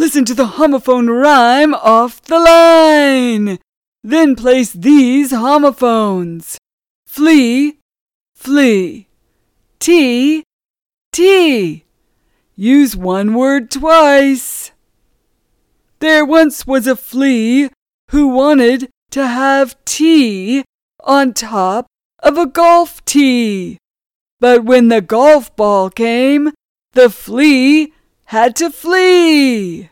Listen to the homophone rhyme off the line. Then place these homophones. Flee, flee. Tea, tea. Use one word twice. There once was a flea who wanted to have tea on top of a golf tee. But when the golf ball came, the flea had to flee.